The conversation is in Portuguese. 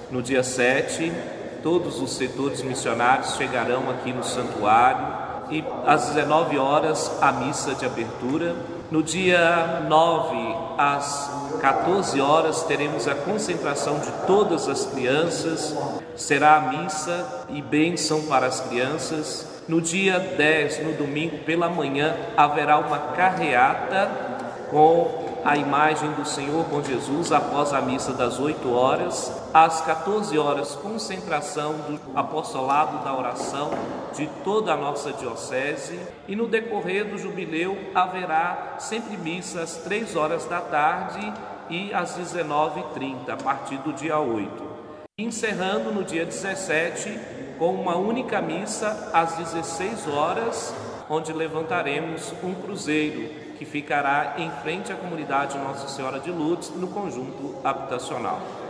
No dia 7, todos os setores missionários chegarão aqui no santuário e às 19 horas a missa de abertura. No dia 9, às 14 horas, teremos a concentração de todas as crianças. Será a missa e bênção para as crianças. No dia 10, no domingo pela manhã, haverá uma carreata com a imagem do Senhor com Jesus após a missa das 8 horas. Às 14 horas, concentração do apostolado da oração de toda a nossa diocese. E no decorrer do jubileu haverá sempre missa às 3 horas da tarde e às 19h30, a partir do dia 8. Encerrando no dia 17 com uma única missa às 16 horas, onde levantaremos um cruzeiro que ficará em frente à comunidade Nossa Senhora de Lourdes, no conjunto habitacional.